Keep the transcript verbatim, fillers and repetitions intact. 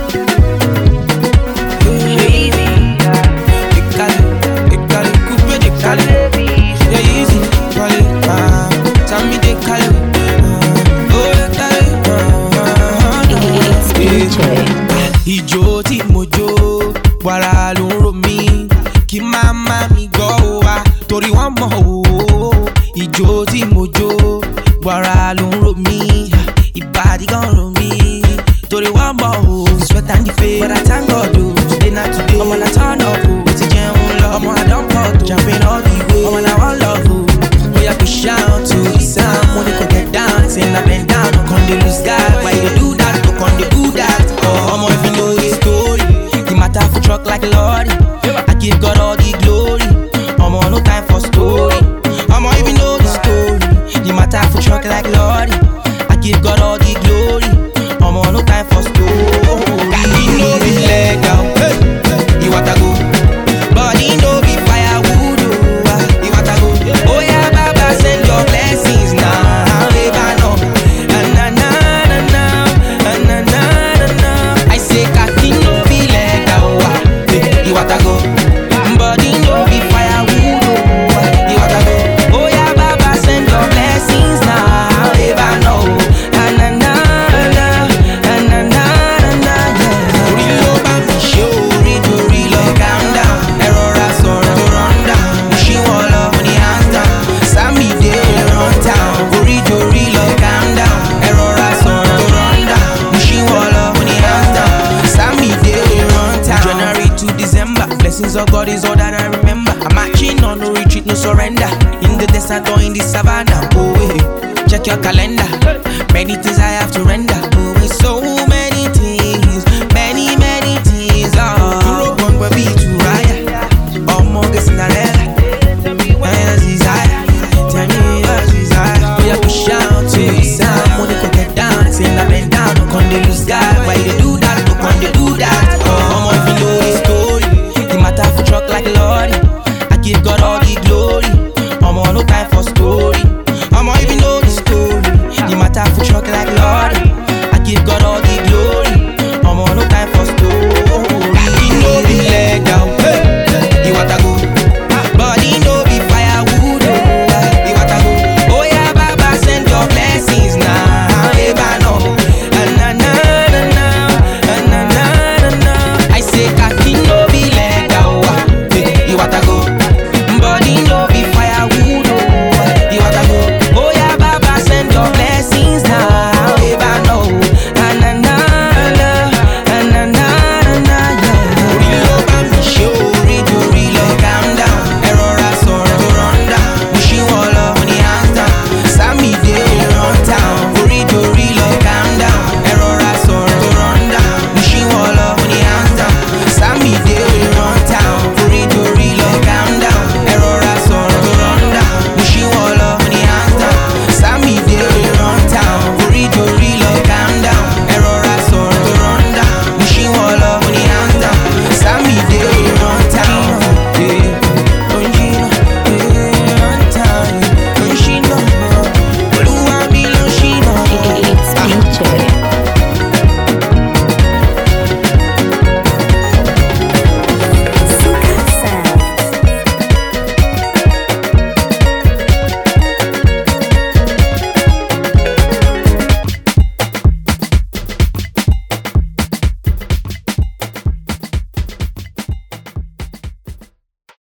Ijo tí mo jó, wàrà ló ń ro mí, kí màmá mi gbọ́ wa, torí wọ́n mọ̀ o. Ijo tí mo jó, wàrà ló ń ro mí, ìbàdí gan ro mí, torí wọ́n mọ̀ o. Sweat and the face, but I thank God o. Today not today, ọmọ na turn up o. Mo ti jẹun lọ, ọmọ I don cut o. Jumping all the way, ọmọ na one love o. Oya push out to the sound, money go get down, sing up and down, no con dey lose guard. Why you do that? No con dey do that. Oh, ọmọ if you know the story, the matter for truck like a lorry. I give God all the glory. Ọmọ no time for story. Ọmọ if you know the story, the matter for truck like a lorry. I give God all the glory. Ọmọ no time for story. He no be legal, you want to go, but he no be firewood. Oh, you want to go. Oh yeah, Baba send your blessings now. Never know. Na na na na na na na na. I say cocky no be legal. You want to go, but he no be firewood. Oh, you want to go. Oh yeah, Baba send your blessings now. Never know. Na na na na na na na na. Orí ló bá mi ṣe orí torí lọ calm down. Ẹ̀rọ ra sọ̀rọ̀ tó run down. Ṣé wọ́n lọ ní hands down? Sami dé run town. Orí torí lọ calm down. Ẹ̀rọ ra sọ̀rọ̀ tó run down. Ṣé wọ́n lọ ní hands down? Sami dé run town. January to December, blessings of God is all that I remember. I'm marching on, no retreat, no surrender. In the desert or in the savannah, oh hey, check your calendar. Many things I have to render. Oh hey, so many things, many many things. Oh, you roll one baby to raya. Oh more get Cinderella. Tell me what else desire. Tell me what desire. We have to shout to the sound. Money go get down, sing up and down. No con dey lose guard. Why they do that? No con dey do that. Oh, more if you know the story, the matter for truck like a lorry. I give God all